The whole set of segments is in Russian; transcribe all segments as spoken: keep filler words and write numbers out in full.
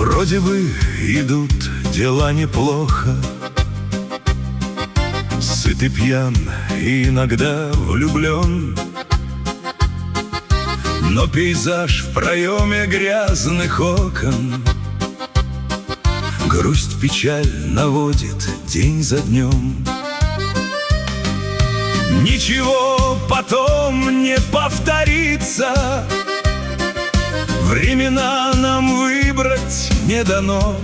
Вроде бы идут дела неплохо, сыт и пьян, и иногда влюблен. Но пейзаж в проеме грязных окон грусть, печаль наводит день за днем. Ничего потом не повторится, времена нам выбрать не дано.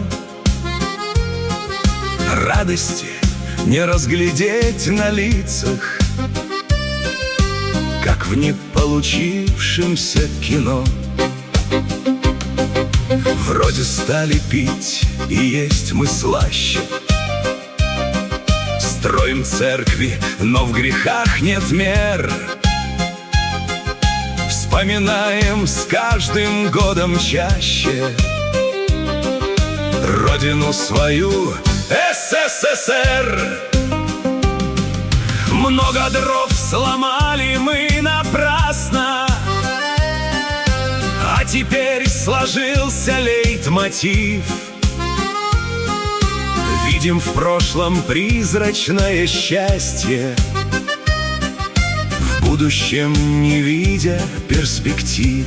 Радости не разглядеть на лицах, как в неполучившемся кино. Вроде стали пить и есть мы слаще, строим церкви, но в грехах нет мер. Вспоминаем с каждым годом чаще родину свою, эс эс эс эр. Много дров сломали мы напрасно, а теперь сложился лейтмотив. Видим в прошлом призрачное счастье, в будущем не видя перспектив.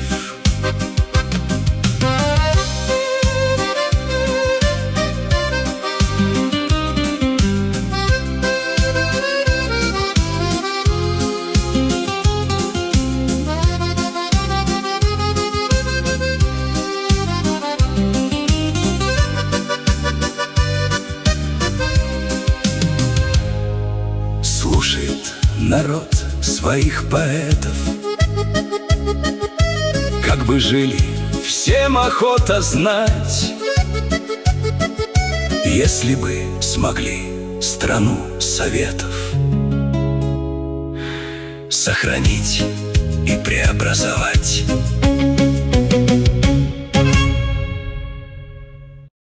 Слушает народ своих поэтов, как бы жили, всем охота знать. Если бы смогли страну советов сохранить и преобразовать.